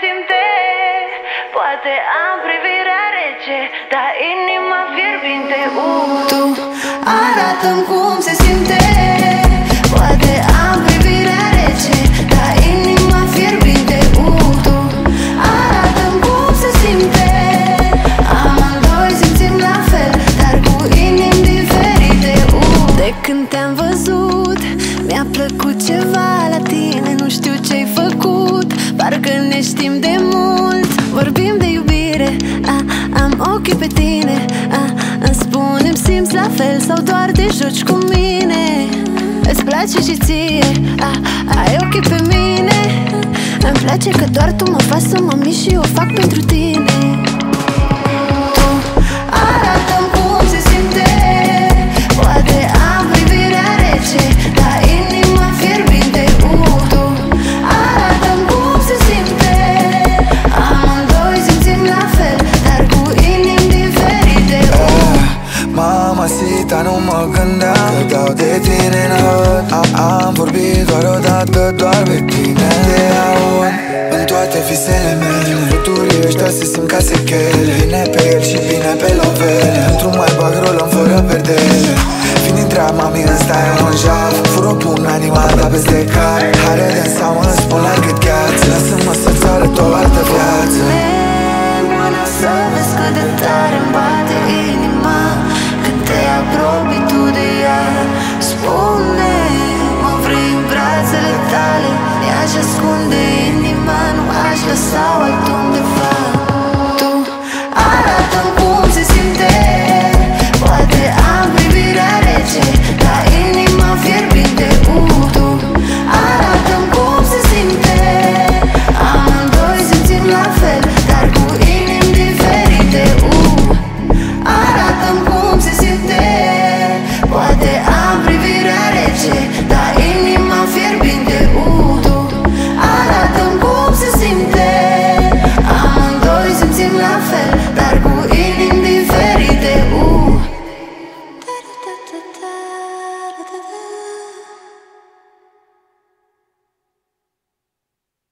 simte. Poate am privirea rece, dar inima fierbinte. Tu arată-mi cum se simte. Poate am privirea rece, dar inima fierbinte. Tu arată-mi cum se simte. Amândoi simțim la fel, dar cu inimi diferite. De când te-am văzut, mi-a plăcut ceva la tine. Nu știu ce-ai făcut, parcă ne știm de mult. Vorbim de iubire, am ochii pe tine. Îmi spune-mi simți la fel sau doar te joci cu mine. Îți place și ție, ai ochii pe mine. Îmi place că doar tu mă faci să mă mișc și o fac pentru tine. Tu arată-mi cum se simte. Poate am privirea rece, dar inima fierbinte. Tu arată-mi cum se simte. Amândoi simțim la fel, dar cu inimi diferite. Mamacita, nu mă gândeam că dau de tine în hăt. Am vorbit doar o dată, doar pe tine. Te aud în toate visele mele. Fluturii ăștia se simt ca sechele. Bine pe el și bine pe lovele. Într-un mai bag rolăm fără perdele. Fiind treaba, mami, ăsta e un jaf. Fur o pun animata peste car. Hai redem sau mă spun la cât gheață. Lasă-mă să-ți arăt o altă viață. Până să vezi cât de tare-mi bate inima când te apropii tu de ea. Spune, mă vrei în brațele tale. Mi-aș ascunde inima, nu aș lăsa altul.